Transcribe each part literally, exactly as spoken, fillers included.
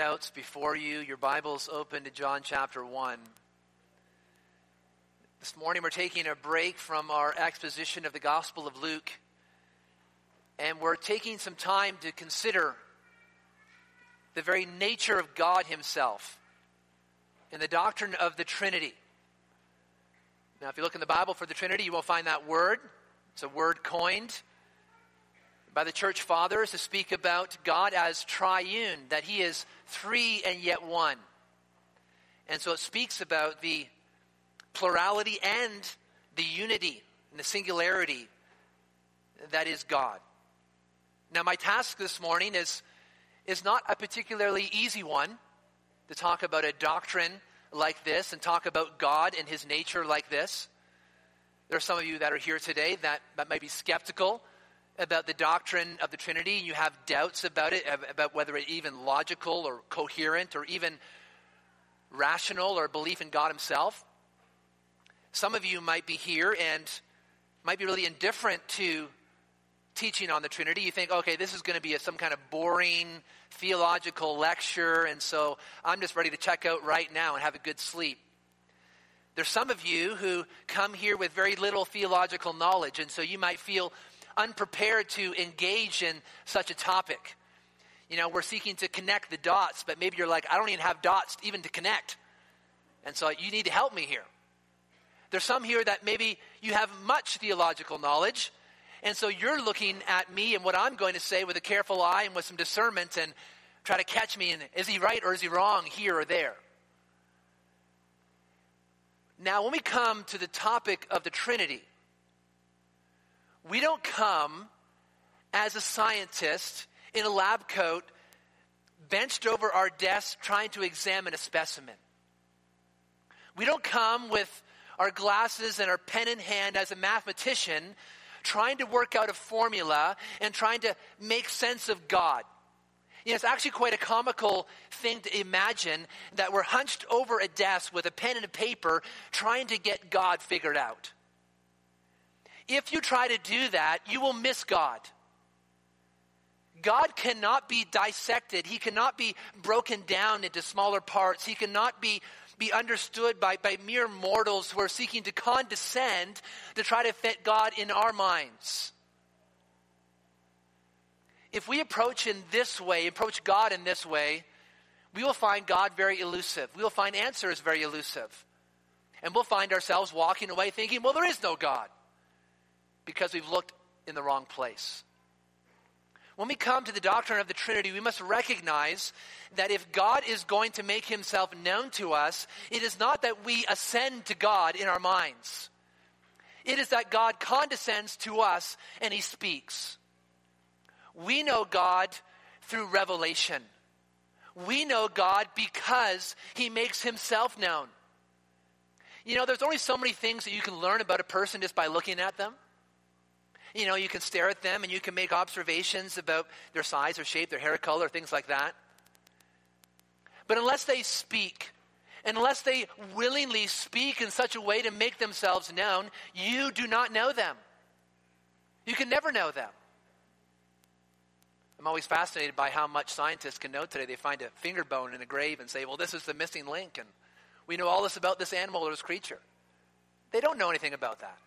handouts before you, your Bible's open to John chapter one. This morning we're taking a break from our exposition of the Gospel of Luke, and we're taking some time to consider the very nature of God himself and the doctrine of the Trinity. Now, if you look in the Bible for the Trinity, you will find that word. It's a word coined by the church fathers to speak about God as triune, that he is three and yet one. And so it speaks about the plurality and the unity and the singularity that is God. Now, my task this morning is, is not a particularly easy one, to talk about a doctrine like this and talk about God and his nature like this. There are some of you that are here today that, that might be skeptical about the doctrine of the Trinity. You have doubts about it, about whether it's even logical or coherent or even rational or belief in God himself. Some of you might be here and might be really indifferent to teaching on the Trinity. You think, okay, this is going to be a, some kind of boring theological lecture, and so I'm just ready to check out right now and have a good sleep. There's some of you who come here with very little theological knowledge, and so you might feel unprepared to engage in such a topic. You know, we're seeking to connect the dots, but maybe you're like, I don't even have dots even to connect. And so you need to help me here. There's some here that maybe you have much theological knowledge, and so you're looking at me and what I'm going to say with a careful eye and with some discernment and try to catch me in, is he right or is he wrong here or there? Now, when we come to the topic of the Trinity, we don't come as a scientist in a lab coat, benched over our desk trying to examine a specimen. We don't come with our glasses and our pen in hand as a mathematician trying to work out a formula and trying to make sense of God. You know, it's actually quite a comical thing to imagine that we're hunched over a desk with a pen and a paper trying to get God figured out. If you try to do that, you will miss God. God cannot be dissected. He cannot be broken down into smaller parts. He cannot be, be understood by, by mere mortals who are seeking to condescend to try to fit God in our minds. If we approach in this way, approach God in this way, we will find God very elusive. We will find answers very elusive. And we'll find ourselves walking away thinking, well, there is no God, because we've looked in the wrong place. When we come to the doctrine of the Trinity, we must recognize that if God is going to make himself known to us, it is not that we ascend to God in our minds. It is that God condescends to us and he speaks. We know God through revelation. We know God because he makes himself known. You know, there's only so many things that you can learn about a person just by looking at them. You know, you can stare at them and you can make observations about their size or shape, their hair color, things like that. But unless they speak, unless they willingly speak in such a way to make themselves known, you do not know them. You can never know them. I'm always fascinated by how much scientists can know today. They find a finger bone in a grave and say, well, this is the missing link, and we know all this about this animal or this creature. They don't know anything about that.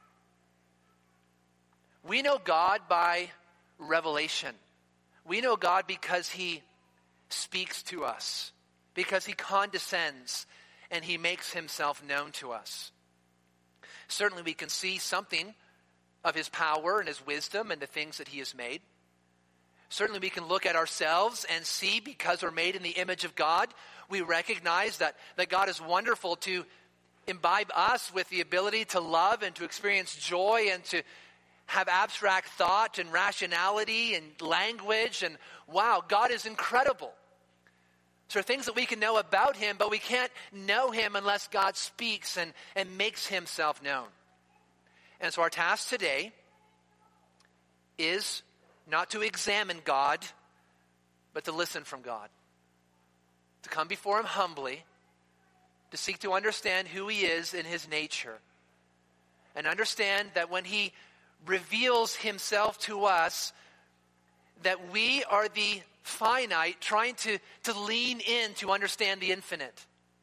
We know God by revelation. We know God because he speaks to us, because he condescends and he makes himself known to us. Certainly we can see something of his power and his wisdom and the things that he has made. Certainly we can look at ourselves and see, because we're made in the image of God, we recognize that, that God is wonderful to imbibe us with the ability to love and to experience joy and to have abstract thought and rationality and language. And wow, God is incredible. So there are things that we can know about him, but we can't know him unless God speaks and, and makes himself known. And so our task today is not to examine God, but to listen from God. To come before him humbly, to seek to understand who he is in his nature. And understand that when he reveals himself to us, that we are the finite trying to, to lean in to understand the infinite.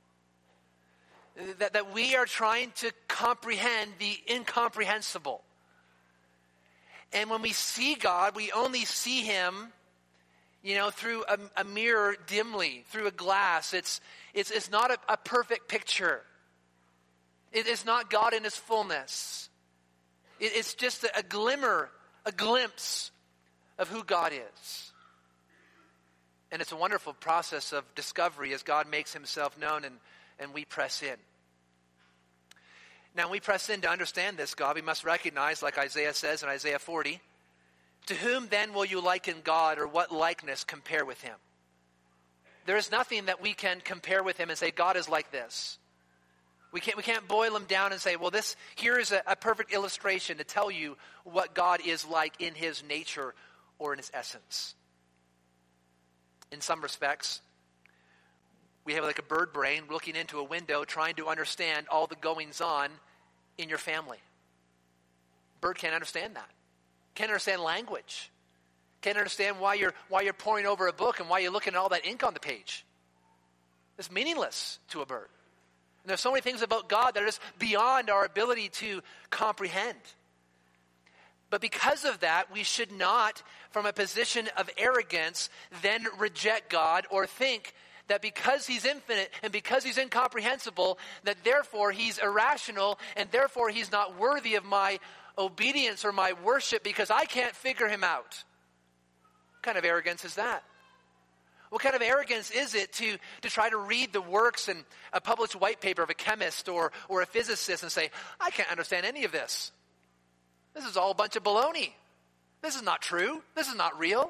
That, that we are trying to comprehend the incomprehensible. And when we see God, we only see him, you know, through a, a mirror dimly, through a glass. It's, it's, it's not a, a perfect picture. It is not God in his fullness. It, it's just a, a glimmer, a glimpse of who God is. And it's a wonderful process of discovery as God makes himself known and, and we press in. Now, when we press in to understand this God, we must recognize, like Isaiah says in Isaiah forty, to whom then will you liken God, or what likeness compare with him? There is nothing that we can compare with him and say, God is like this. We can't, we can't boil him down and say, well, this here is a, a perfect illustration to tell you what God is like in his nature or in his essence. In some respects, we have like a bird brain looking into a window trying to understand all the goings on in your family. Bird can't understand that. Can't understand language. Can't understand why you're why you're poring over a book and why you're looking at all that ink on the page. It's meaningless to a bird. And there's so many things about God that are just beyond our ability to comprehend. But because of that, we should not, from a position of arrogance, then reject God or think that because he's infinite and because he's incomprehensible, that therefore he's irrational and therefore he's not worthy of my obedience or my worship because I can't figure him out. What kind of arrogance is that? What kind of arrogance is it to, to try to read the works and a published white paper of a chemist or, or a physicist and say, I can't understand any of this. This is all a bunch of baloney. This is not true. This is not real.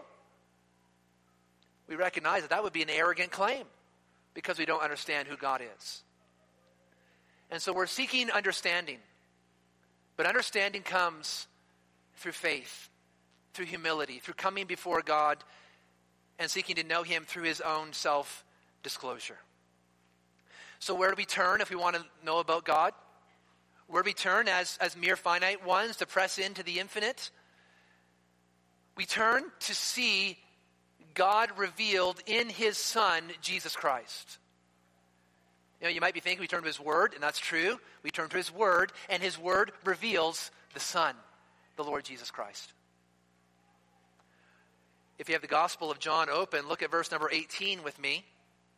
We recognize that that would be an arrogant claim because we don't understand who God is. And so we're seeking understanding. But understanding comes through faith, through humility, through coming before God and seeking to know him through his own self-disclosure. So where do we turn if we want to know about God? Where do we turn as, as mere finite ones to press into the infinite? We turn to see God revealed in his Son, Jesus Christ. You know, you might be thinking we turn to his word, and that's true. We turn to his word, and his word reveals the Son, the Lord Jesus Christ. If you have the Gospel of John open, look at verse number eighteen with me.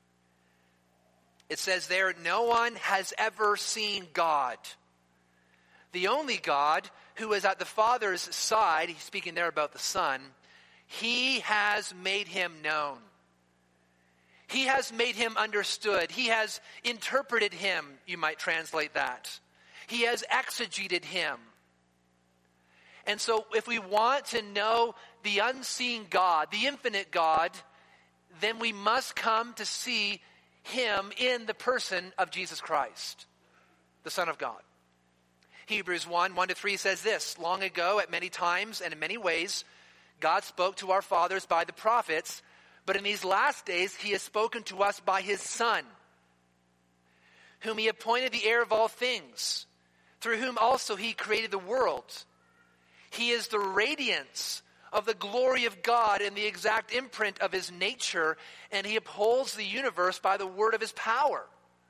It says there, no one has ever seen God. The only God who is at the Father's side, he's speaking there about the Son, he has made him known. He has made him understood. He has interpreted him, you might translate that. He has exegeted him. And so if we want to know the unseen God, the infinite God, then we must come to see him in the person of Jesus Christ, the Son of God. Hebrews one, one to three says this, long ago at many times and in many ways, God spoke to our fathers by the prophets, but in these last days he has spoken to us by his Son, whom he appointed the heir of all things, through whom also he created the world. He is the radiance of the glory of God and the exact imprint of his nature, and he upholds the universe by the word of his power.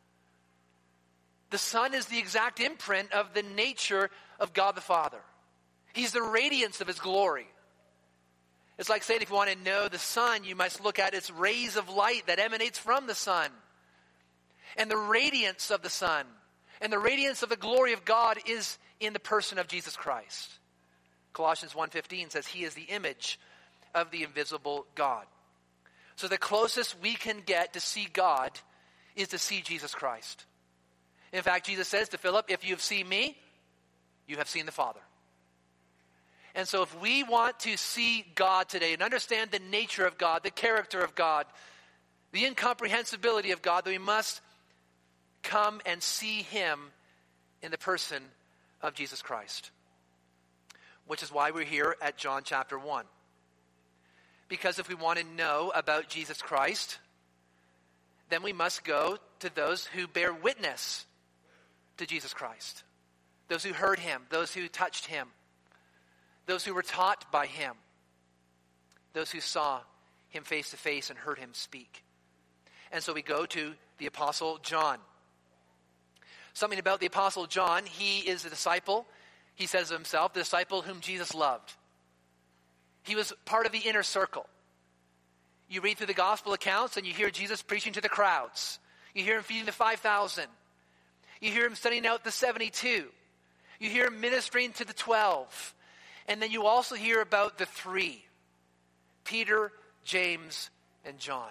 The Son is the exact imprint of the nature of God the Father. He's the radiance of his glory. It's like saying if you want to know the sun, you must look at its rays of light that emanates from the sun. And the radiance of the sun and the radiance of the glory of God is in the person of Jesus Christ. Colossians one fifteen says he is the image of the invisible God. So the closest we can get to see God is to see Jesus Christ. In fact, Jesus says to Philip, if you've seen me, you have seen the Father. And so if we want to see God today and understand the nature of God, the character of God, the incomprehensibility of God, then we must come and see him in the person of Jesus Christ. Which is why we're here at John chapter one. Because if we want to know about Jesus Christ, then we must go to those who bear witness to Jesus Christ. Those who heard him, those who touched him, those who were taught by him, those who saw him face to face and heard him speak. And so we go to the Apostle John. Something about the Apostle John, he is a disciple. He says of himself, the disciple whom Jesus loved. He was part of the inner circle. You read through the gospel accounts and you hear Jesus preaching to the crowds. You hear him feeding the five thousand. You hear him sending out the seventy-two. You hear him ministering to the twelve. And then you also hear about the three. Peter, James, and John.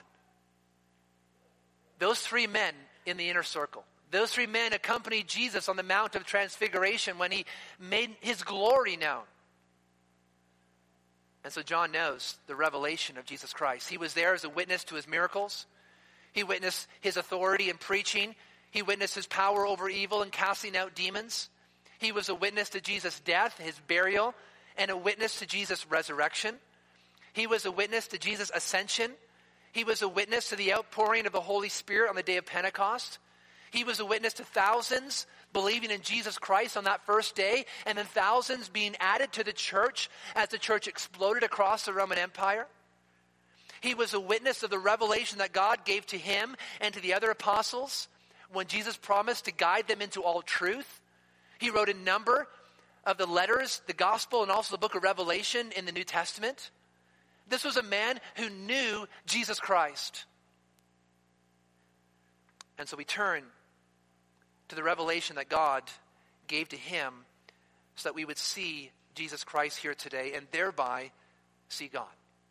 Those three men in the inner circle. Those three men accompanied Jesus on the Mount of Transfiguration when he made his glory known. And so John knows the revelation of Jesus Christ. He was there as a witness to his miracles. He witnessed his authority in preaching. He witnessed his power over evil and casting out demons. He was a witness to Jesus' death, his burial, and a witness to Jesus' resurrection. He was a witness to Jesus' ascension. He was a witness to the outpouring of the Holy Spirit on the day of Pentecost. He was a witness to thousands believing in Jesus Christ on that first day, and then thousands being added to the church as the church exploded across the Roman Empire. He was a witness of the revelation that God gave to him and to the other apostles when Jesus promised to guide them into all truth. He wrote a number of the letters, the gospel, and also the book of Revelation in the New Testament. This was a man who knew Jesus Christ. And so we turn to the revelation that God gave to him so that we would see Jesus Christ here today and thereby see God.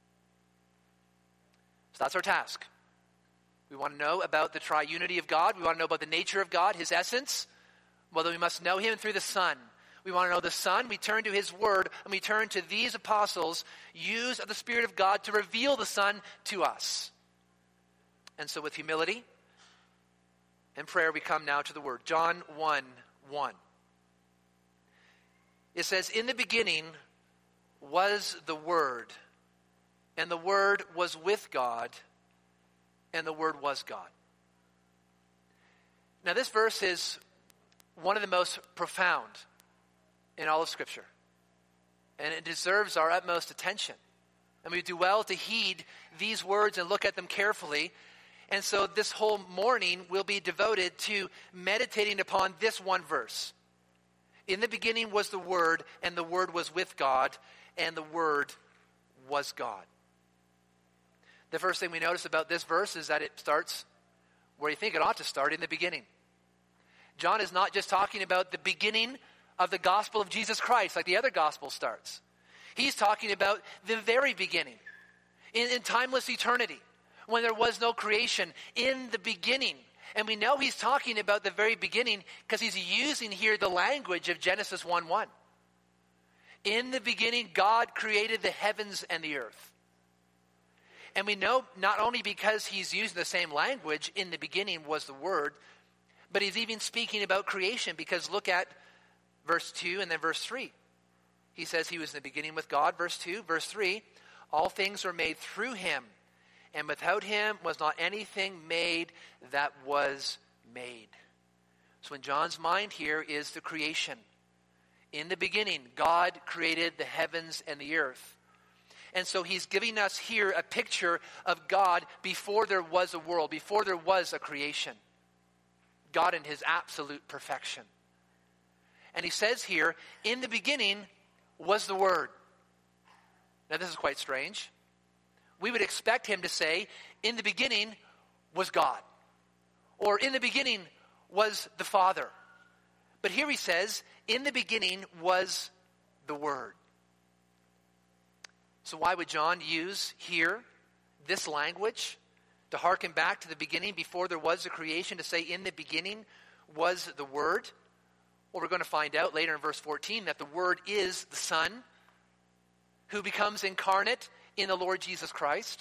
So that's our task. We want to know about the triunity of God. We want to know about the nature of God, his essence. Whether we must know him through the Son. We want to know the Son. We turn to his word, and we turn to these apostles, used of the Spirit of God to reveal the Son to us. And so with humility and prayer, we come now to the word. John one one. It says, in the beginning was the Word, and the Word was with God, and the Word was God. Now this verse is one of the most profound in all of Scripture. And it deserves our utmost attention. And we do well to heed these words and look at them carefully. And so this whole morning will be devoted to meditating upon this one verse. In the beginning was the Word, and the Word was with God, and the Word was God. The first thing we notice about this verse is that it starts where you think it ought to start, in the beginning. John is not just talking about the beginning of the gospel of Jesus Christ like the other gospel starts. He's talking about the very beginning, in, in timeless eternity, when there was no creation, in the beginning. And we know he's talking about the very beginning because he's using here the language of Genesis one one. In the beginning, God created the heavens and the earth. And we know not only because he's using the same language, in the beginning was the Word, but he's even speaking about creation, because look at verse two and then verse three. He says he was in the beginning with God, verse two. Verse three, all things were made through him, and without him was not anything made that was made. So in John's mind here is the creation. In the beginning, God created the heavens and the earth. And so he's giving us here a picture of God before there was a world, before there was a creation. God in his absolute perfection. And he says here, in the beginning was the Word. Now this is quite strange. We would expect him to say, in the beginning was God. Or in the beginning was the Father. But here he says, in the beginning was the Word. So why would John use here this language to hearken back to the beginning before there was a creation, to say in the beginning was the Word? Well, we're going to find out later in verse fourteen that the Word is the Son who becomes incarnate in the Lord Jesus Christ.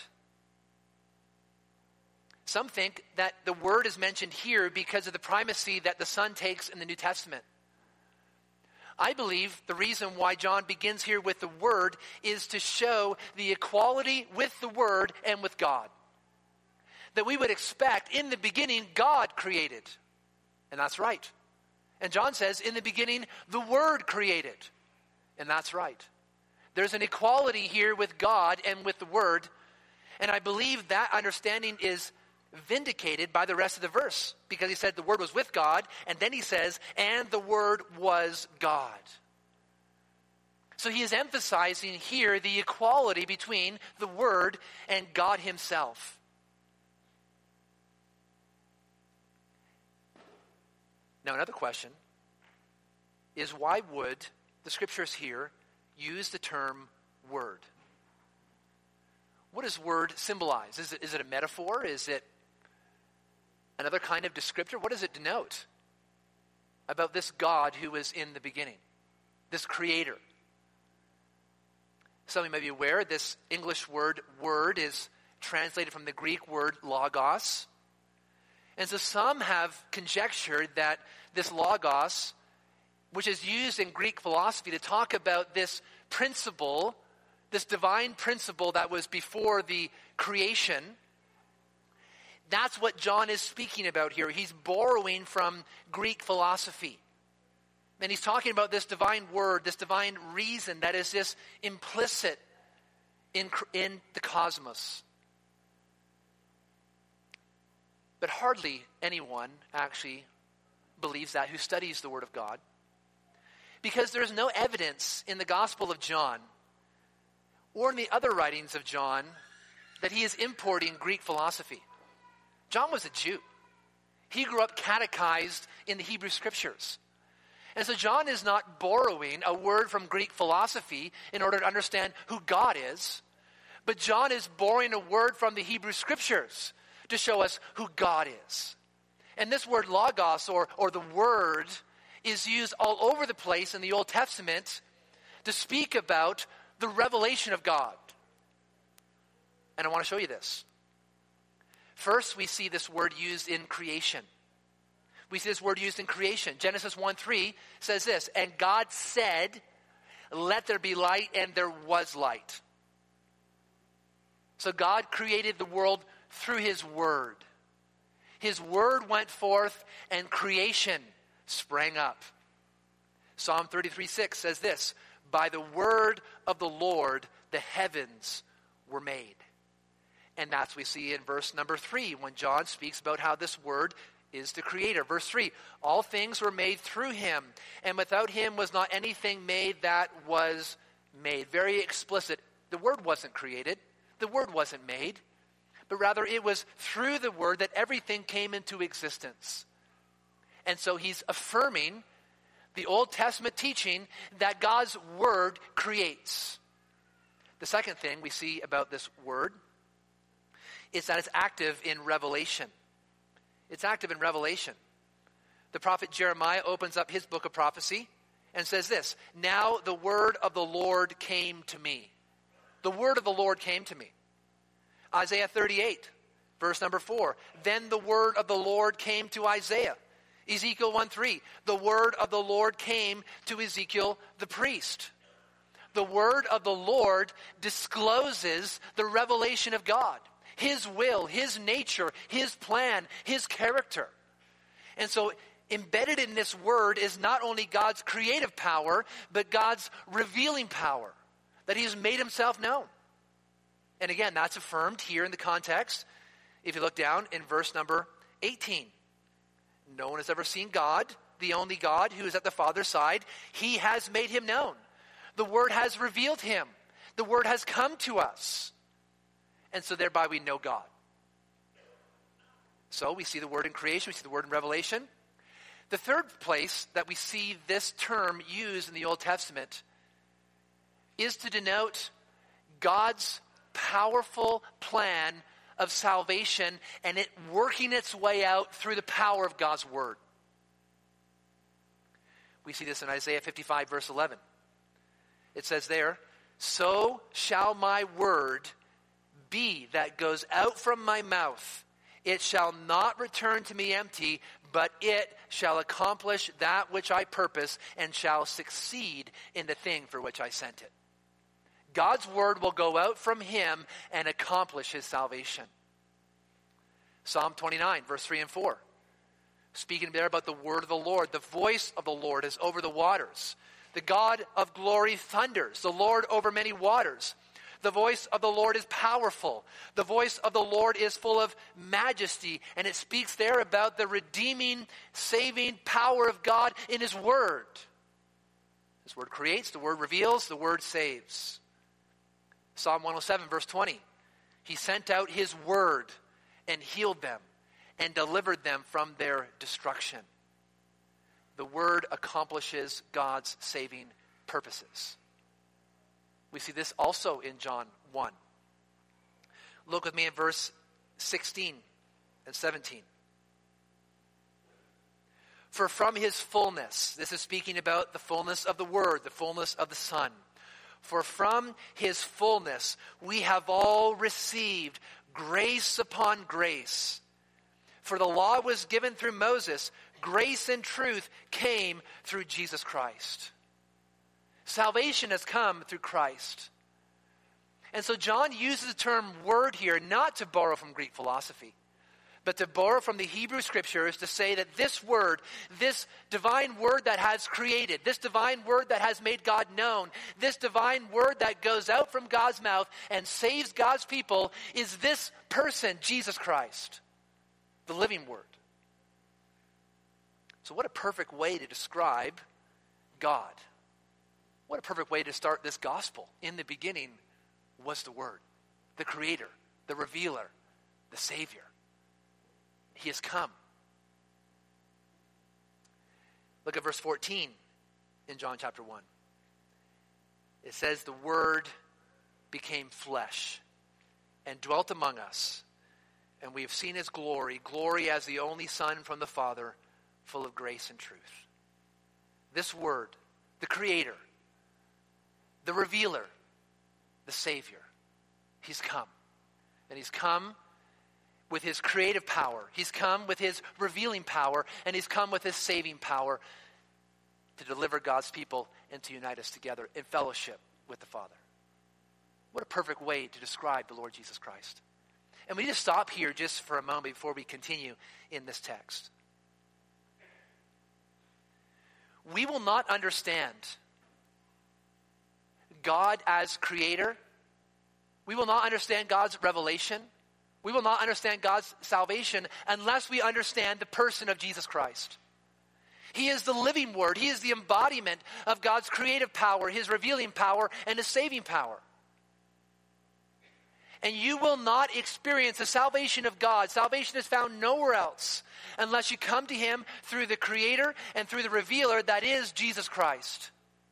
Some think that the Word is mentioned here because of the primacy that the Son takes in the New Testament. I believe the reason why John begins here with the Word is to show the equality with the Word and with God. That we would expect, in the beginning, God created. And that's right. And John says, in the beginning, the Word created. And that's right. There's an equality here with God and with the Word. And I believe that understanding is vindicated by the rest of the verse, because he said the Word was with God, and then he says, and the Word was God. So he is emphasizing here the equality between the Word and God himself. Now, another question is, why would the scriptures here use the term word? What does word symbolize? Is it, is it a metaphor? Is it another kind of descriptor? What does it denote about this God who was in the beginning, this creator? Some of you may be aware this English word word is translated from the Greek word logos. And so some have conjectured that this logos, which is used in Greek philosophy to talk about this principle, this divine principle that was before the creation, that's what John is speaking about here. He's borrowing from Greek philosophy. And he's talking about this divine word, this divine reason that is just implicit in, in the cosmos. But hardly anyone actually believes that who studies the Word of God, because there's no evidence in the Gospel of John or in the other writings of John that he is importing Greek philosophy. John was a Jew. He grew up catechized in the Hebrew Scriptures. And so John is not borrowing a word from Greek philosophy in order to understand who God is, but John is borrowing a word from the Hebrew Scriptures to show us who God is. And this word logos, or, or the word, is used all over the place in the Old Testament to speak about the revelation of God. And I want to show you this. First, we see this word used in creation. We see this word used in creation. Genesis one three says this, and God said, let there be light, and there was light. So God created the world through his word. His word went forth and creation sprang up. Psalm thirty-three six says this, by the word of the Lord the heavens were made. And that's what we see in verse number three when John speaks about how this word is the creator. Verse three, all things were made through him, and without him was not anything made that was made. Very explicit. The word wasn't created. The word wasn't made. But rather it was through the word that everything came into existence. And so he's affirming the Old Testament teaching that God's word creates. The second thing we see about this word is that it's active in Revelation. It's active in Revelation. The prophet Jeremiah opens up his book of prophecy and says this, now the word of the Lord came to me. The word of the Lord came to me. Isaiah thirty-eight, verse number four. Then the word of the Lord came to Isaiah. Ezekiel one three. The word of the Lord came to Ezekiel the priest. The word of the Lord discloses the revelation of God. His will, his nature, his plan, his character. And so embedded in this word is not only God's creative power, but God's revealing power, that he has made himself known. And again, that's affirmed here in the context. If you look down in verse number eighteen. No one has ever seen God, the only God who is at the Father's side. He has made him known. The word has revealed him. The word has come to us. And so thereby we know God. So we see the word in creation. We see the word in Revelation. The third place that we see this term used in the Old Testament is to denote God's powerful plan of salvation and it working its way out through the power of God's word. We see this in Isaiah fifty-five, verse eleven. It says there, so shall my word be that goes out from my mouth. It shall not return to me empty, but it shall accomplish that which I purpose and shall succeed in the thing for which I sent it. God's word will go out from him and accomplish his salvation. Psalm twenty-nine, verse three and four. Speaking there about the word of the Lord. The voice of the Lord is over the waters. The God of glory thunders. The Lord over many waters. The voice of the Lord is powerful. The voice of the Lord is full of majesty. And it speaks there about the redeeming, saving power of God in his word. His word creates, the word reveals, the word saves. Psalm one oh seven, verse twenty. He sent out his word and healed them and delivered them from their destruction. The word accomplishes God's saving purposes. We see this also in John one. Look with me at verse sixteen and seventeen. For from his fullness, this is speaking about the fullness of the Word, the fullness of the Son. For from his fullness we have all received grace upon grace. For the law was given through Moses, grace and truth came through Jesus Christ. Salvation has come through Christ. And so John uses the term word here not to borrow from Greek philosophy, but to borrow from the Hebrew scriptures to say that this word, this divine word that has created, this divine word that has made God known, this divine word that goes out from God's mouth and saves God's people is this person, Jesus Christ, the living word. So what a perfect way to describe God. What a perfect way to start this gospel. In the beginning was the Word, the Creator, the Revealer, the Savior. He has come. Look at verse fourteen in John chapter one. It says, the Word became flesh and dwelt among us, and we have seen his glory, glory as the only Son from the Father, full of grace and truth. This Word, the Creator, the Revealer, the Savior, he's come. And he's come with his creative power. He's come with his revealing power. And he's come with his saving power to deliver God's people and to unite us together in fellowship with the Father. What a perfect way to describe the Lord Jesus Christ. And we need to stop here just for a moment before we continue in this text. We will not understand God as creator. We will not understand God's revelation. We will not understand God's salvation unless we understand the person of Jesus Christ. He is the living word. He is the embodiment of God's creative power, his revealing power, and his saving power. And you will not experience the salvation of God. Salvation is found nowhere else unless you come to him through the creator and through the revealer that is Jesus Christ.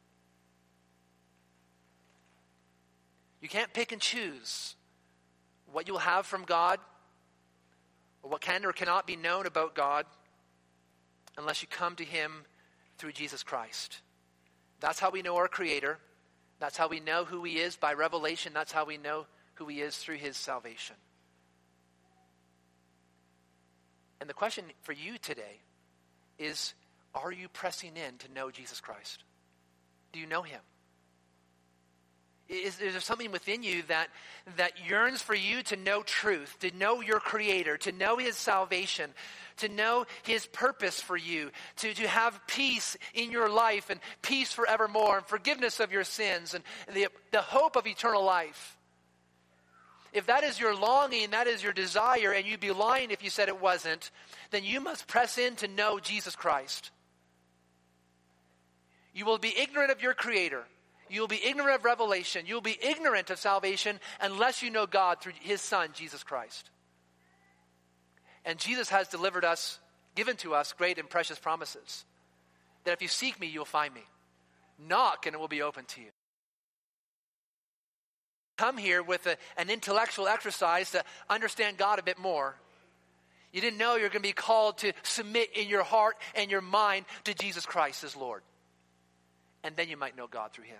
You can't pick and choose what you'll have from God or what can or cannot be known about God unless you come to him through Jesus Christ. That's how we know our Creator. That's how we know who he is by revelation. That's how we know who he is through his salvation. And the question for you today is, are you pressing in to know Jesus Christ? Do you know him? Is, is there something within you that, that yearns for you to know truth, to know your Creator, to know his salvation, to know his purpose for you, to, to have peace in your life and peace forevermore and forgiveness of your sins and the, the hope of eternal life? If that is your longing, that is your desire, and you'd be lying if you said it wasn't, then you must press in to know Jesus Christ. You will be ignorant of your Creator. You will be ignorant of revelation. You will be ignorant of salvation unless you know God through his Son, Jesus Christ. And Jesus has delivered us, given to us great and precious promises. That if you seek me, you'll find me. Knock and it will be open to you. Come here with a, an intellectual exercise to understand God a bit more. You didn't know you're going to be called to submit in your heart and your mind to Jesus Christ as Lord. And then you might know God through him.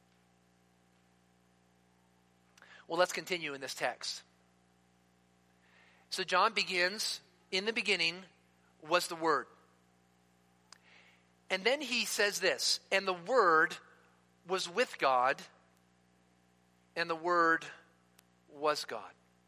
Well, let's continue in this text. So John begins, in the beginning was the Word. And then he says this, and the Word was with God, and the Word was God.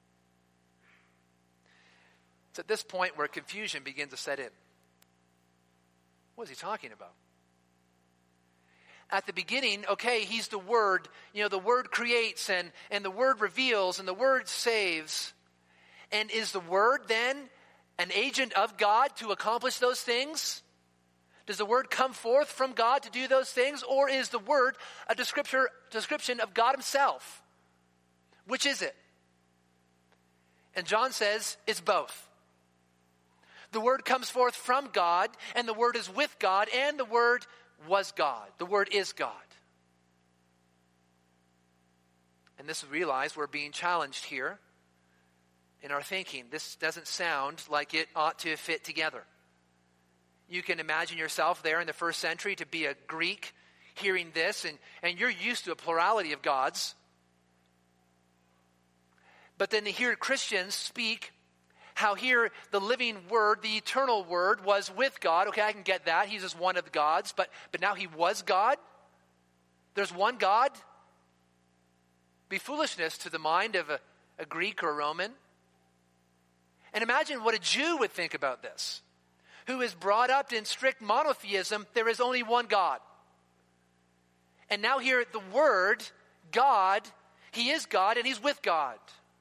It's at this point where confusion begins to set in. What is he talking about? at the beginning, okay, he's the Word. You know, the Word creates and, and the Word reveals and the Word saves. And is the Word then an agent of God to accomplish those things? Does the Word come forth from God to do those things? Or is the Word a descriptor, description of God himself? Which is it? And John says it's both. The Word comes forth from God, and the Word is with God, and the Word was God. The Word is God. And this we realize we're being challenged here in our thinking. This doesn't sound like it ought to fit together. You can imagine yourself there in the first century to be a Greek hearing this, and, and you're used to a plurality of gods. But then to hear Christians speak how here the living Word, the eternal Word, was with God. Okay, I can get that. He's just one of the gods. But, but now he was God? There's one God? Be foolishness to the mind of a, a Greek or a Roman. And imagine what a Jew would think about this, who is brought up in strict monotheism. There is only one God. And now here the Word, God, he is God and he's with God.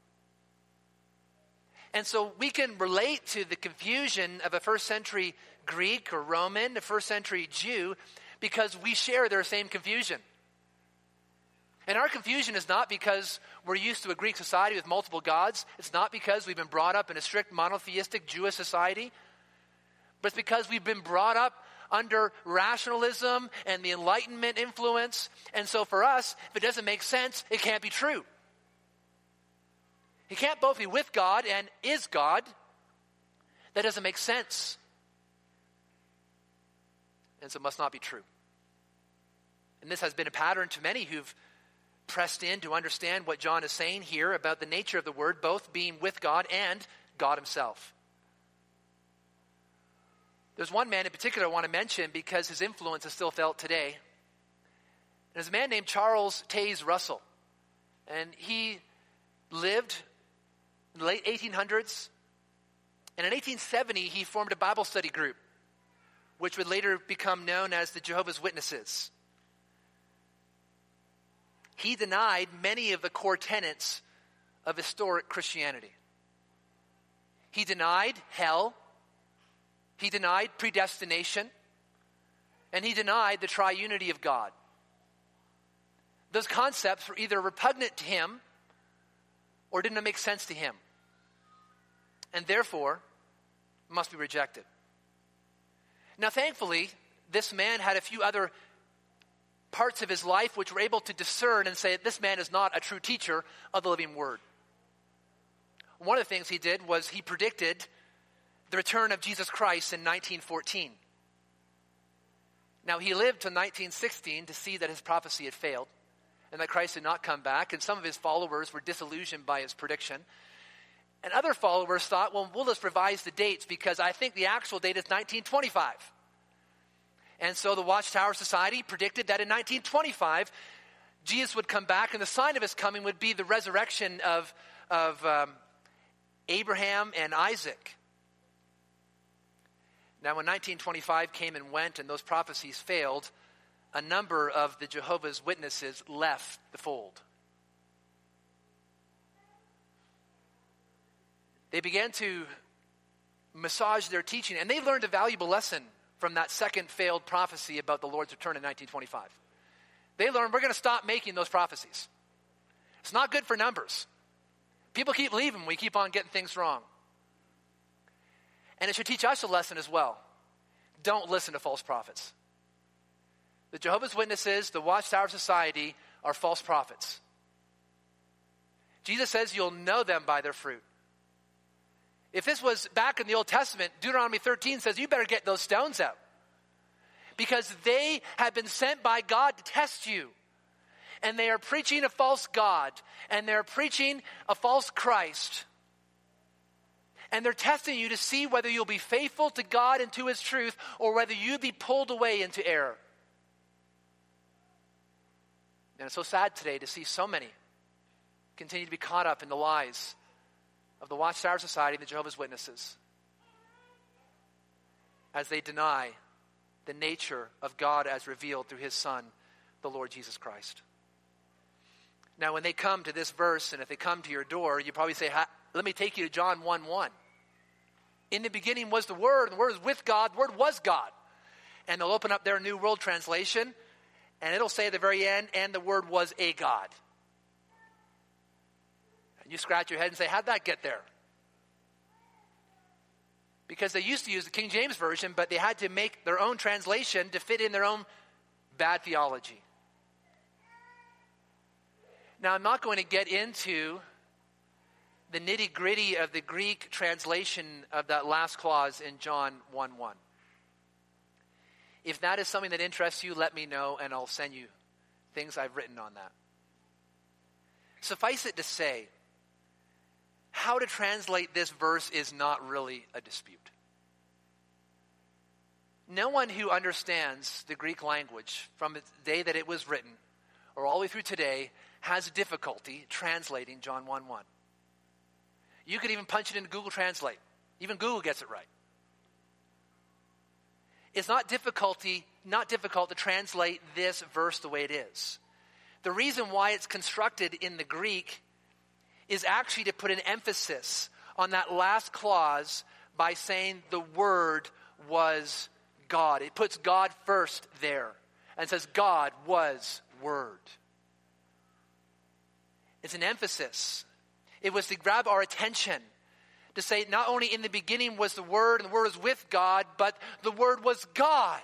And so we can relate to the confusion of a first century Greek or Roman, a first century Jew, because we share their same confusion. And our confusion is not because we're used to a Greek society with multiple gods. It's not because we've been brought up in a strict monotheistic Jewish society. But it's because we've been brought up under rationalism and the Enlightenment influence. And so for us, if it doesn't make sense, it can't be true. He can't both be with God and is God. That doesn't make sense. And so it must not be true. And this has been a pattern to many who've pressed in to understand what John is saying here about the nature of the Word, both being with God and God himself. There's one man in particular I want to mention because his influence is still felt today. And there's a man named Charles Taze Russell. And he lived in the late eighteen hundreds. And in eighteen seventy, he formed a Bible study group, which would later become known as the Jehovah's Witnesses. He denied many of the core tenets of historic Christianity. He denied hell. He denied predestination. And he denied the triunity of God. Those concepts were either repugnant to him or didn't make sense to him, and therefore must be rejected. Now, thankfully, this man had a few other parts of his life which were able to discern and say that this man is not a true teacher of the living Word. One of the things he did was he predicted the return of Jesus Christ in nineteen fourteen. Now, he lived to nineteen sixteen to see that his prophecy had failed and that Christ had not come back, and some of his followers were disillusioned by his prediction. And other followers thought, well, we'll just revise the dates because I think the actual date is nineteen twenty-five. And so the Watchtower Society predicted that in nineteen twenty-five, Jesus would come back, and the sign of his coming would be the resurrection of, of um, Abraham and Isaac. Now, when nineteen twenty-five came and went and those prophecies failed, a number of the Jehovah's Witnesses left the fold. They began to massage their teaching, and they learned a valuable lesson from that second failed prophecy about the Lord's return in nineteen twenty-five. They learned we're going to stop making those prophecies. It's not good for numbers. People keep leaving. We keep on getting things wrong. And it should teach us a lesson as well. Don't listen to false prophets. The Jehovah's Witnesses, the Watchtower Society, are false prophets. Jesus says you'll know them by their fruit. If this was back in the Old Testament, Deuteronomy thirteen says you better get those stones out. Because they have been sent by God to test you. And they are preaching a false God. And they're preaching a false Christ. And they're testing you to see whether you'll be faithful to God and to his truth, or whether you'll be pulled away into error. And it's so sad today to see so many continue to be caught up in the lies of the Watchtower Society and the Jehovah's Witnesses as they deny the nature of God as revealed through his Son, the Lord Jesus Christ. Now, when they come to this verse, and if they come to your door, you probably say, let me take you to John one one. In the beginning was the Word, and the Word was with God, the Word was God. And they'll open up their New World Translation, and it'll say at the very end, and the Word was a God. And you scratch your head and say, how'd that get there? Because they used to use the King James Version, but they had to make their own translation to fit in their own bad theology. Now, I'm not going to get into the nitty-gritty of the Greek translation of that last clause in John one one. If that is something that interests you, let me know, and I'll send you things I've written on that. Suffice it to say, how to translate this verse is not really a dispute. No one who understands the Greek language from the day that it was written, or all the way through today, has difficulty translating John one one. You could even punch it into Google Translate. Even Google gets it right. It's not difficulty, not difficult to translate this verse the way it is. The reason why it's constructed in the Greek is actually to put an emphasis on that last clause by saying the Word was God. It puts God first there and says God was Word. It's an emphasis. It was to grab our attention, to say not only in the beginning was the Word, and the Word was with God, but the Word was God.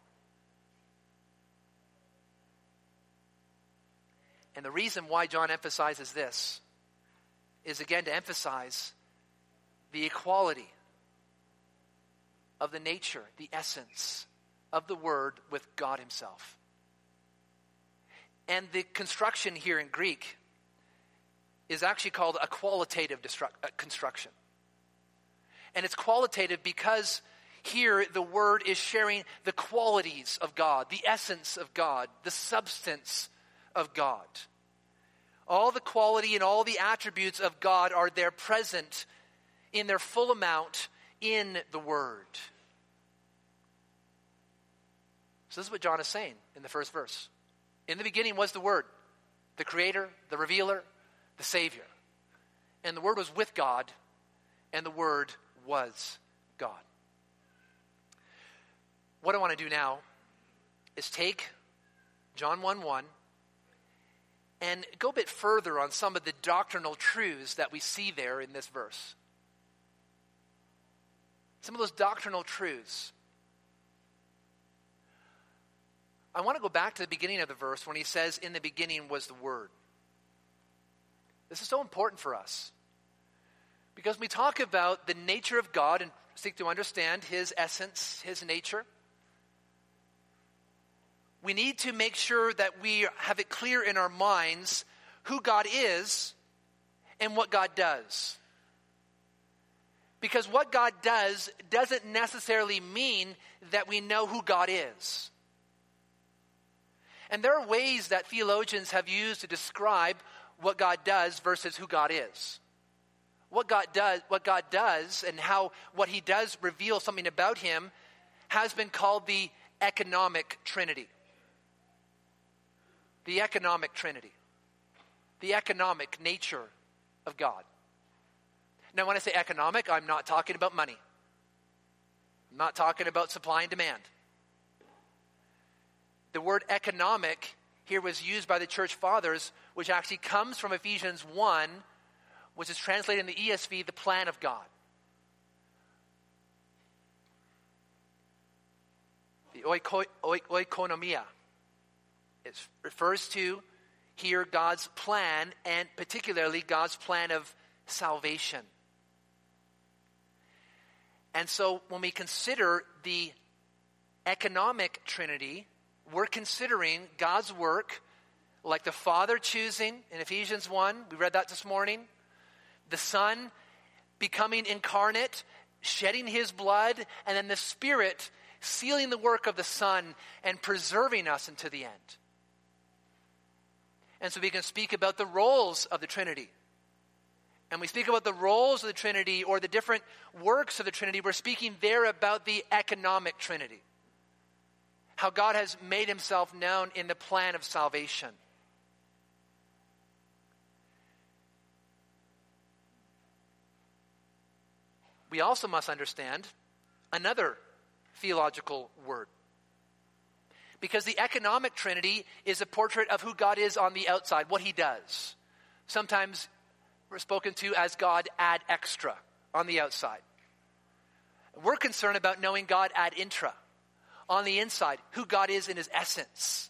And the reason why John emphasizes this is again to emphasize the equality of the nature, the essence of the Word with God Himself. And the construction here in Greek is actually called a qualitative destru- uh, construction. And it's qualitative because here the Word is sharing the qualities of God, the essence of God, the substance of God. All the quality and all the attributes of God are there present in their full amount in the Word. So this is what John is saying in the first verse. In the beginning was the Word, the Creator, the Revealer, the Savior. And the Word was with God, and the Word was God. What I want to do now is take John one one and go a bit further on some of the doctrinal truths that we see there in this verse. Some of those doctrinal truths. I want to go back to the beginning of the verse when he says, in the beginning was the Word. This is so important for us. Because we talk about the nature of God and seek to understand His essence, His nature. We need to make sure that we have it clear in our minds who God is and what God does. Because what God does doesn't necessarily mean that we know who God is. And there are ways that theologians have used to describe what God does versus who God is. What God does, what God does and how what He does reveal something about Him has been called the economic Trinity. The economic Trinity. The economic nature of God. Now, when I say economic, I'm not talking about money. I'm not talking about supply and demand. The word economic here was used by the church fathers, which actually comes from Ephesians one, which is translated in the E S V, the plan of God. The oiko, oikonomia. It refers to here God's plan, and particularly God's plan of salvation. And so when we consider the economic Trinity, we're considering God's work like the Father choosing in Ephesians one, we read that this morning, the Son becoming incarnate, shedding His blood, and then the Spirit sealing the work of the Son and preserving us unto the end. And so we can speak about the roles of the Trinity. And we speak about the roles of the Trinity or the different works of the Trinity. We're speaking there about the economic Trinity. how God has made himself known in the plan of salvation. We also must understand another theological word. Because the economic Trinity is a portrait of who God is on the outside, what he does. Sometimes we're spoken to as God ad extra, on the outside. We're concerned about knowing God ad intra, on the inside, who God is in his essence.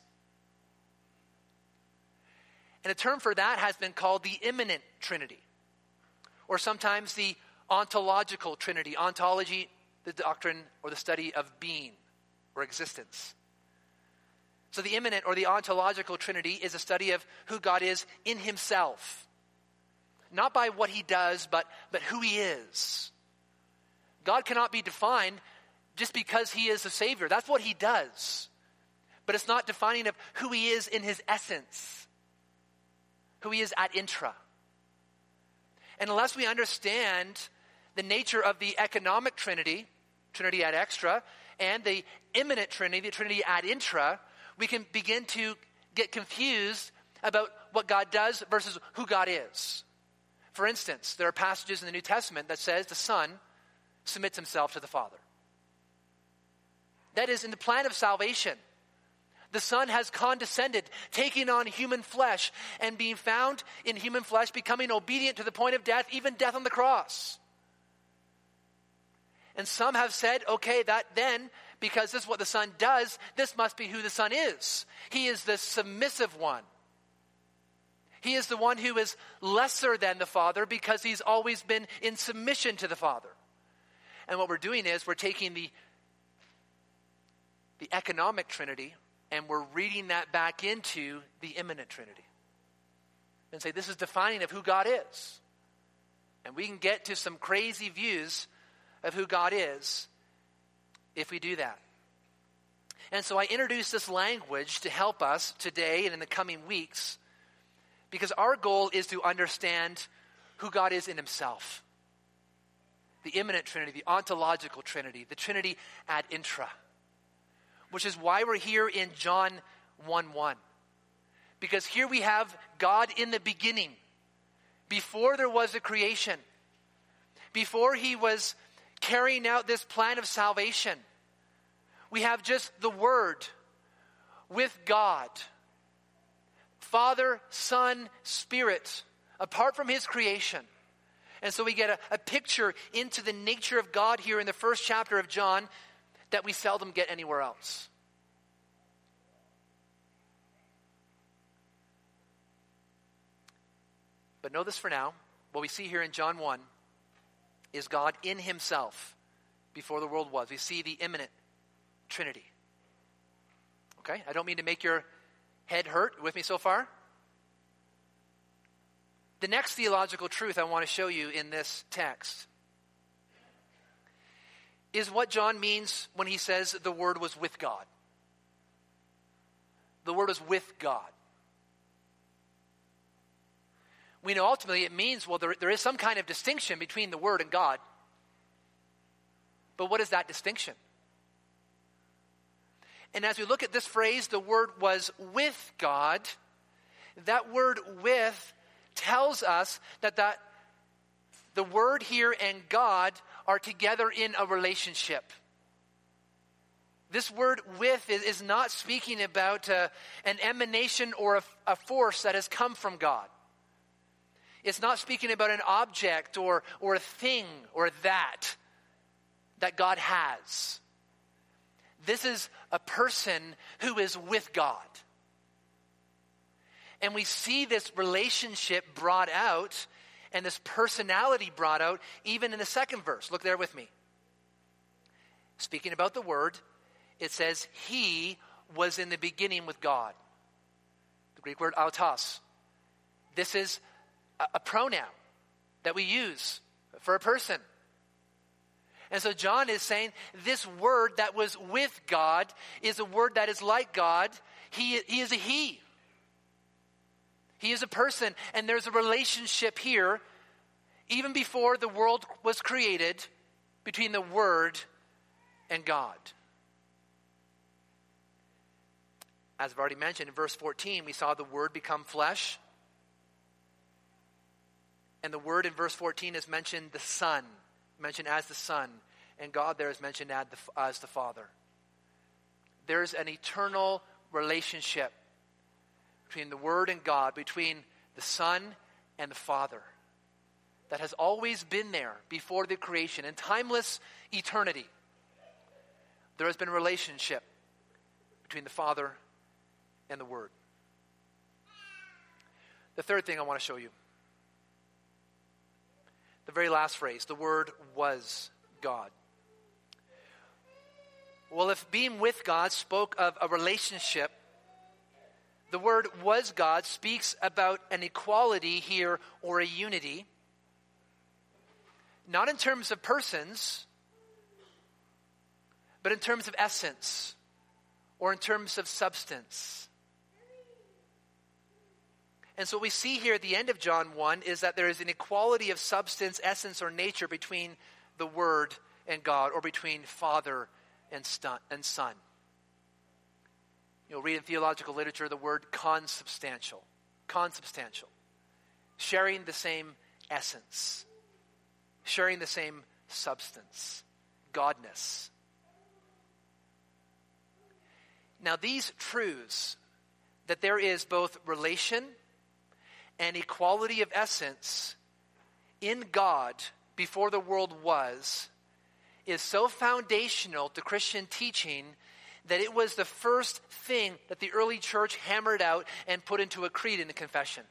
And a term for that has been called the immanent Trinity, or sometimes the ontological Trinity. Ontology, the doctrine or the study of being or existence. So the immanent or the ontological Trinity is a study of who God is in himself. Not by what he does, but, but who he is. God cannot be defined just because he is the Savior. That's what he does. But it's not defining of who he is in his essence. Who he is ad intra. And unless we understand the nature of the economic Trinity, Trinity ad extra, and the immanent Trinity, the Trinity ad intra, we can begin to get confused about what God does versus who God is. For instance, there are passages in the New Testament that says the Son submits himself to the Father. That is, in the plan of salvation, the Son has condescended, taking on human flesh, and being found in human flesh, becoming obedient to the point of death, even death on the cross. And some have said, okay, that then, because this is what the Son does, this must be who the Son is. He is the submissive one. He is the one who is lesser than the Father because he's always been in submission to the Father. And what we're doing is we're taking the, the economic Trinity and we're reading that back into the immanent Trinity. And say this is defining of who God is. And we can get to some crazy views of who God is if we do that. And so I introduced this language to help us today and in the coming weeks, because our goal is to understand who God is in himself. The immanent Trinity, the ontological Trinity, the Trinity ad intra. Which is why we're here in John one one. Because here we have God in the beginning. Before there was a creation. Before he was carrying out this plan of salvation. We have just the Word with God. Father, Son, Spirit, apart from his creation. And so we get a, a picture into the nature of God here in the first chapter of John that we seldom get anywhere else. But know this for now. What we see here in John one is God in himself before the world was. We see the immanent Trinity. Okay? I don't mean to make your head hurt. With me so far? The next theological truth I want to show you in this text is what John means when he says the Word was with God. The Word was with God. We know ultimately it means, well, there, there is some kind of distinction between the Word and God. But what is that distinction? And as we look at this phrase, the Word was with God, that word with tells us that, that the Word here and God are together in a relationship. This word with is, is not speaking about uh, an emanation or a, a force that has come from God. It's not speaking about an object or, or a thing or that that God has. This is a person who is with God. And we see this relationship brought out and this personality brought out even in the second verse. Look there with me. Speaking about the Word, it says, he was in the beginning with God. The Greek word autos. This is a, a pronoun that we use for a person. And so John is saying this word that was with God is a word that is like God. He, he is a he. He is a person, and there's a relationship here, even before the world was created, between the Word and God. As I've already mentioned, in verse fourteen, we saw the Word become flesh. And the Word in verse fourteen is mentioned the Son, mentioned as the Son. And God there is mentioned as the, as the Father. There's an eternal relationship between the Word and God, between the Son and the Father, that has always been there before the creation. In timeless eternity, there has been a relationship between the Father and the Word. The third thing I want to show you, the very last phrase, the Word was God. Well, if being with God spoke of a relationship, the Word was God speaks about an equality here or a unity, not in terms of persons, but in terms of essence or in terms of substance. And so what we see here at the end of John one is that there is an equality of substance, essence, or nature between the Word and God, or between Father and Son. You'll read in theological literature the word consubstantial. Consubstantial. Sharing the same essence. Sharing the same substance. Godness. Now these truths, that there is both relation and equality of essence in God before the world was, is so foundational to Christian teaching that it was the first thing that the early church hammered out and put into a creed in the confession.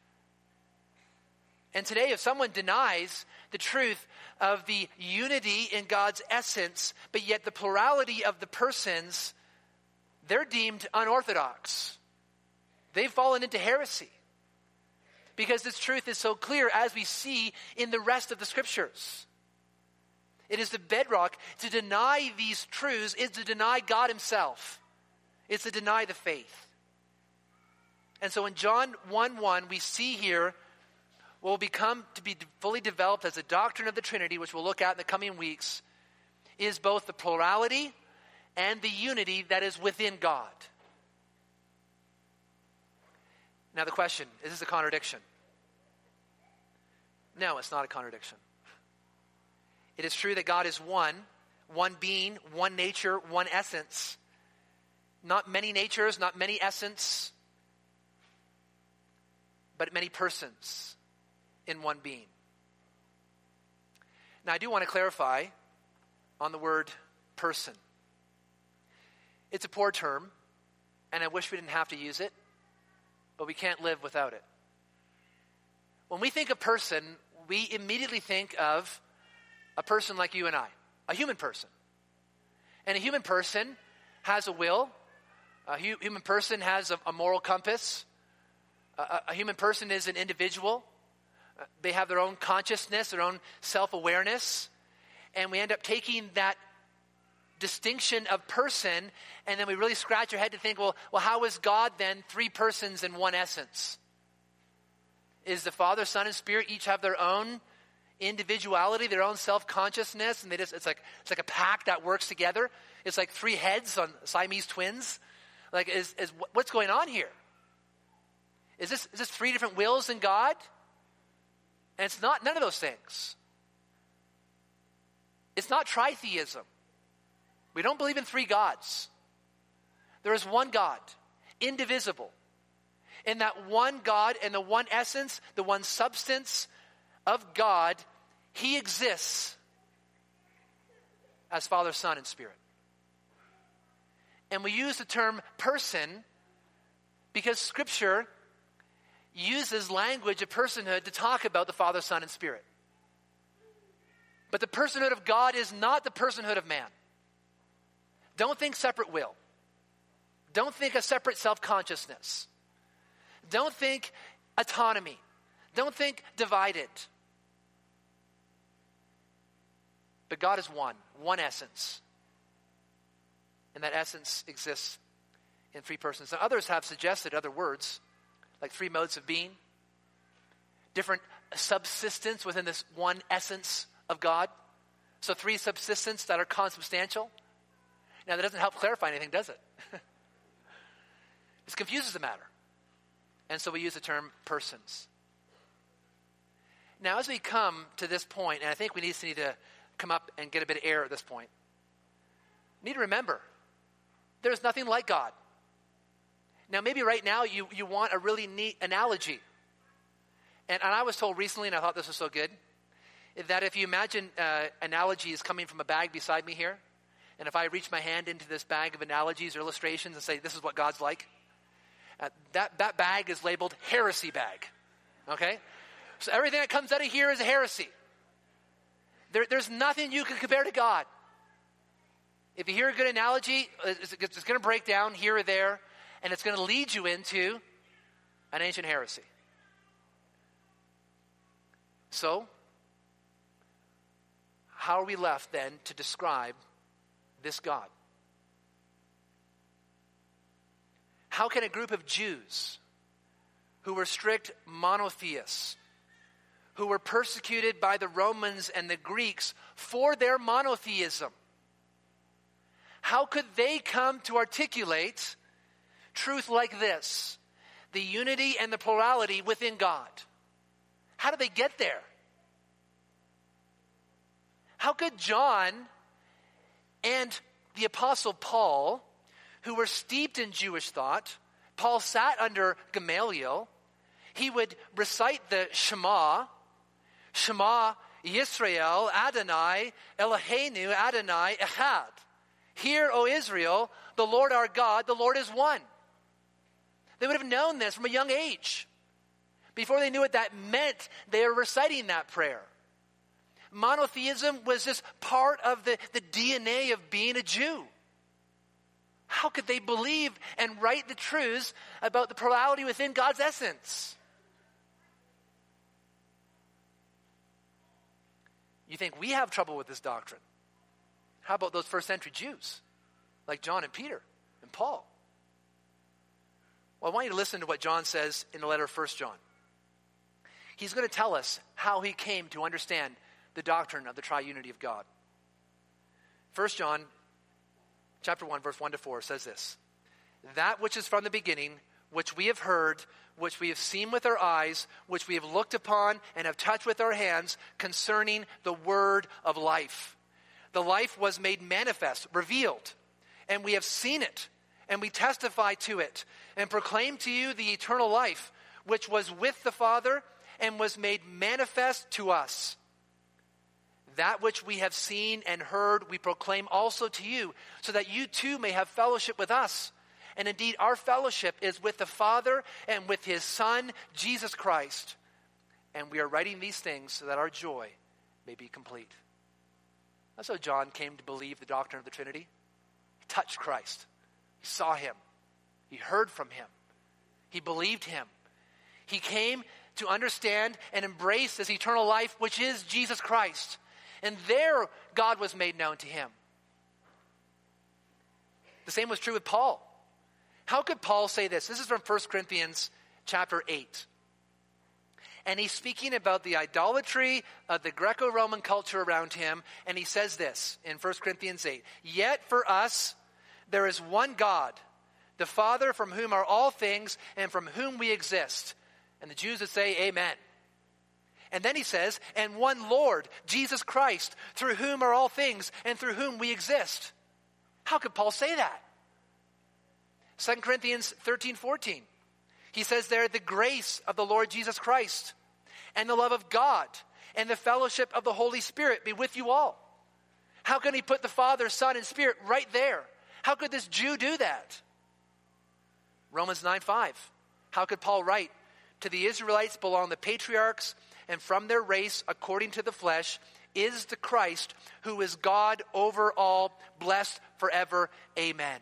And today, if someone denies the truth of the unity in God's essence, but yet the plurality of the persons, they're deemed unorthodox. They've fallen into heresy. Because this truth is so clear, as we see in the rest of the Scriptures. It is the bedrock. To deny these truths is to deny God himself. It's to deny the faith. And so in John one one, we see here what will become to be fully developed as a doctrine of the Trinity, which we'll look at in the coming weeks, is both the plurality and the unity that is within God. Now the question, is this a contradiction? No, it's not a contradiction. It is true that God is one, one being, one nature, one essence. Not many natures, not many essence, but many persons in one being. Now I do want to clarify on the word person. It's a poor term, and I wish we didn't have to use it, but we can't live without it. When we think of person, we immediately think of a person like you and I, a human person. And a human person has a will. A hu- human person has a, a moral compass. A, a human person is an individual. Uh, they have their own consciousness, their own self-awareness. And we end up taking that distinction of person, and then we really scratch our head to think, well, well, how is God then three persons in one essence? Is the Father, Son, and Spirit each have their own individuality, their own self-consciousness, and they just it's like it's like a pack that works together? It's like three heads on Siamese twins. Like, is is what's going on here? Is this is this three different wills in God? And it's not none of those things. It's not tritheism. We don't believe in three gods. There is one God, indivisible. In that one God and the one essence, the one substance of God, he exists as Father, Son, and Spirit. And we use the term person because Scripture uses language of personhood to talk about the Father, Son, and Spirit. But the personhood of God is not the personhood of man. Don't think separate will. Don't think a separate self-consciousness. Don't think autonomy. Don't think divided. But God is one, one essence. And that essence exists in three persons. Now, others have suggested other words, like three modes of being, different subsistence within this one essence of God. So three subsistence that are consubstantial. Now, that doesn't help clarify anything, does it? This confuses the matter. And so we use the term persons. Now, as we come to this point, and I think we need to, need to come up and get a bit of air at this point, we need to remember, there's nothing like God. Now, maybe right now you, you want a really neat analogy. And, and I was told recently, and I thought this was so good, that if you imagine uh, analogies coming from a bag beside me here, and if I reach my hand into this bag of analogies or illustrations and say, this is what God's like, uh, that, that bag is labeled heresy bag. Okay? So everything that comes out of here is a heresy. There, there's nothing you can compare to God. If you hear a good analogy, it's, it's going to break down here or there, and it's going to lead you into an ancient heresy. So, how are we left then to describe this God? How can a group of Jews who were strict monotheists, who were persecuted by the Romans and the Greeks for their monotheism, how could they come to articulate truth like this, the unity and the plurality within God? How did they get there? How could John and the Apostle Paul, who were steeped in Jewish thought, Paul sat under Gamaliel, he would recite the Shema, Shema Yisrael Adonai Eloheinu Adonai Echad. Hear, O Israel, the Lord our God, the Lord is one. They would have known this from a young age. Before they knew what that meant, they were reciting that prayer. Monotheism was just part of the, the D N A of being a Jew. How could they believe and write the truths about the plurality within God's essence? You think we have trouble with this doctrine? How about those first century Jews, like John and Peter and Paul? Well, I want you to listen to what John says in the letter of First John. He's going to tell us how he came to understand the doctrine of the triunity of God. First John chapter one, verse one to four says this: that which is from the beginning, which we have heard, which we have seen with our eyes, which we have looked upon and have touched with our hands, concerning the word of life. The life was made manifest, revealed, and we have seen it, and we testify to it, and proclaim to you the eternal life, which was with the Father and was made manifest to us. That which we have seen and heard, we proclaim also to you, so that you too may have fellowship with us. And indeed, our fellowship is with the Father and with his Son, Jesus Christ. And we are writing these things so that our joy may be complete. That's how John came to believe the doctrine of the Trinity. He touched Christ. He saw him. He heard from him. He believed him. He came to understand and embrace this eternal life, which is Jesus Christ. And there, God was made known to him. The same was true with Paul. How could Paul say this? This is from First Corinthians chapter eight. And he's speaking about the idolatry of the Greco-Roman culture around him. And he says this in First Corinthians eight. Yet for us, there is one God, the Father, from whom are all things and from whom we exist. And the Jews would say, amen. And then he says, and one Lord, Jesus Christ, through whom are all things and through whom we exist. How could Paul say that? Second Corinthians thirteen fourteen. He says there, the grace of the Lord Jesus Christ and the love of God and the fellowship of the Holy Spirit be with you all. How can he put the Father, Son, and Spirit right there? How could this Jew do that? Romans nine five. How could Paul write, to the Israelites belong the patriarchs, and from their race, according to the flesh, is the Christ, who is God over all, blessed forever. Amen.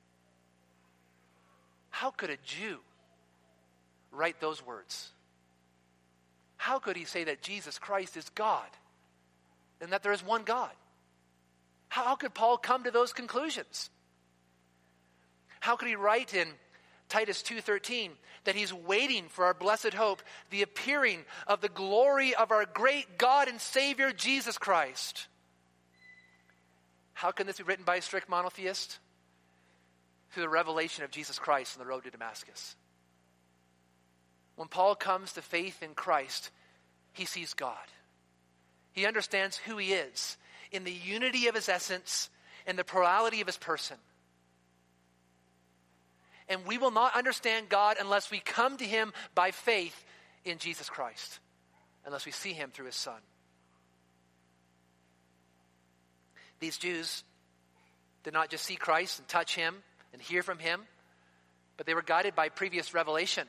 How could a Jew write those words? How could he say that Jesus Christ is God and that there is one God? How could Paul come to those conclusions? How could he write in Titus two thirteen that he's waiting for our blessed hope, the appearing of the glory of our great God and Savior, Jesus Christ? How can this be written by a strict monotheist? through the revelation of Jesus Christ on the road to Damascus. When Paul comes to faith in Christ, he sees God. He understands who he is in the unity of his essence and the plurality of his person. And we will not understand God unless we come to him by faith in Jesus Christ, unless we see him through his Son. These Jews did not just see Christ and touch him and hear from him, but they were guided by previous revelation.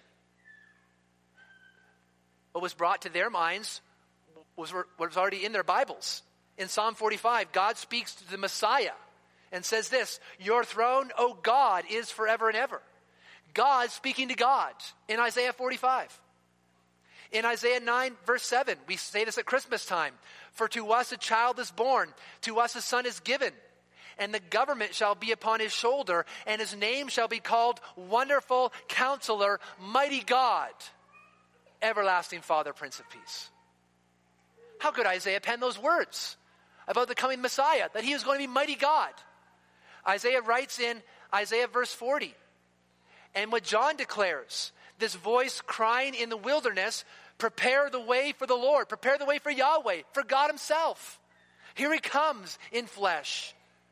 What was brought to their minds was what was already in their Bibles. In Psalm forty-five, God speaks to the Messiah and says this, "Your throne, O God, is forever and ever." God speaking to God in Isaiah forty-five. In Isaiah nine, verse seven, we say this at Christmas time. "For to us a child is born, to us a son is given, and the government shall be upon his shoulder, and his name shall be called Wonderful Counselor, Mighty God, Everlasting Father, Prince of Peace." How could Isaiah pen those words about the coming Messiah, that he was going to be mighty God? Isaiah writes in Isaiah verse forty, and what John declares, this voice crying in the wilderness, "Prepare the way for the Lord, prepare the way for Yahweh, for God himself. Here he comes in flesh."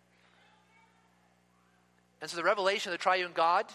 And so the revelation of the triune God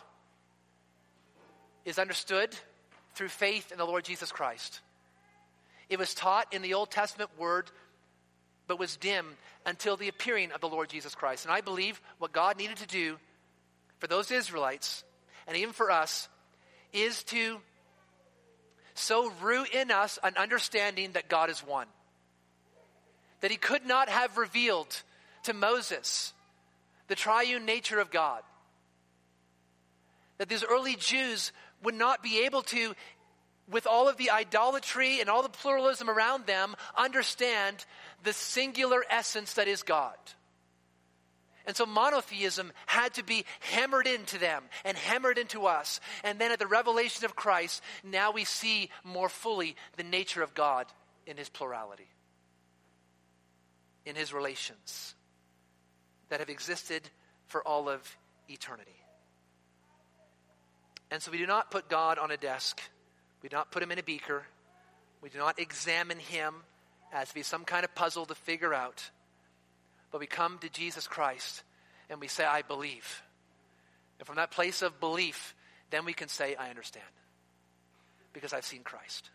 is understood through faith in the Lord Jesus Christ. It was taught in the Old Testament word, but was dim until the appearing of the Lord Jesus Christ. And I believe what God needed to do for those Israelites, and even for us, is to so root in us an understanding that God is one. That he could not have revealed to Moses the triune nature of God. That these early Jews would not be able to, with all of the idolatry and all the pluralism around them, understand the singular essence that is God. And so monotheism had to be hammered into them and hammered into us. And then at the revelation of Christ, now we see more fully the nature of God in his plurality, in his relations that have existed for all of eternity. And so we do not put God on a desk. We do not put him in a beaker. We do not examine him as if he's some kind of puzzle to figure out. But we come to Jesus Christ and we say, "I believe." And from that place of belief, then we can say, "I understand," because I've seen Christ.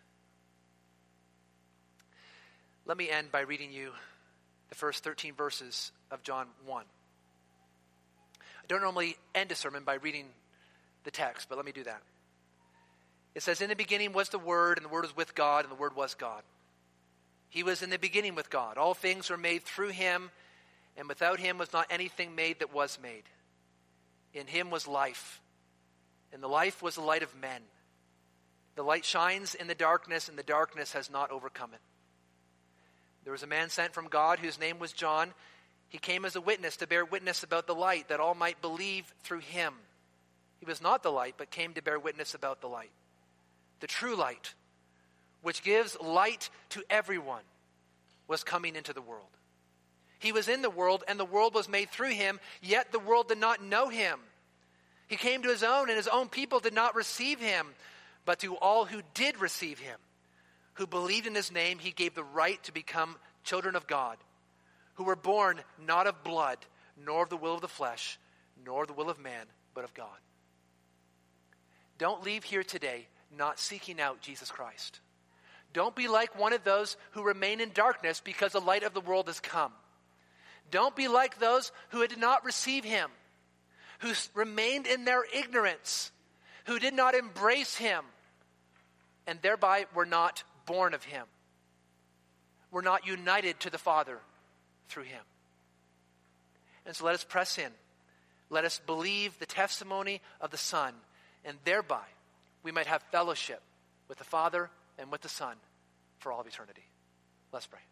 Let me end by reading you the first thirteen verses of John one. I don't normally end a sermon by reading the text, but let me do that. It says, "In the beginning was the Word, and the Word was with God, and the Word was God. He was in the beginning with God. All things were made through him, and without him was not anything made that was made. In him was life, and the life was the light of men. The light shines in the darkness, and the darkness has not overcome it. There was a man sent from God whose name was John. He came as a witness to bear witness about the light, that all might believe through him. He was not the light, but came to bear witness about the light. The true light, which gives light to everyone, was coming into the world. He was in the world, and the world was made through him, yet the world did not know him. He came to his own, and his own people did not receive him. But to all who did receive him, who believed in his name, he gave the right to become children of God, who were born not of blood, nor of the will of the flesh, nor of the will of man, but of God." Don't leave here today not seeking out Jesus Christ. Don't be like one of those who remain in darkness because the light of the world has come. Don't be like those who did not receive him, who remained in their ignorance, who did not embrace him, and thereby were not born of him, were not united to the Father through him. And so let us press in. Let us believe the testimony of the Son, and thereby we might have fellowship with the Father and with the Son for all of eternity. Let's pray.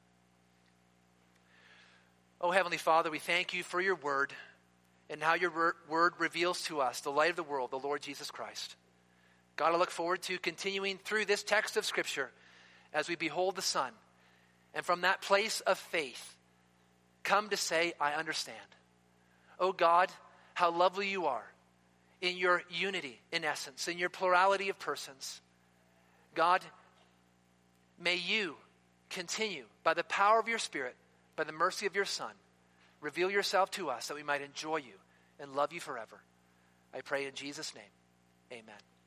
Oh, Heavenly Father, we thank you for your word and how your word reveals to us the light of the world, the Lord Jesus Christ. God, I look forward to continuing through this text of Scripture as we behold the Son, and from that place of faith, come to say, "I understand." Oh God, how lovely you are, in your unity, in essence, in your plurality of persons. God, may you continue, by the power of your Spirit, by the mercy of your Son, reveal yourself to us that we might enjoy you and love you forever. I pray in Jesus' name, amen.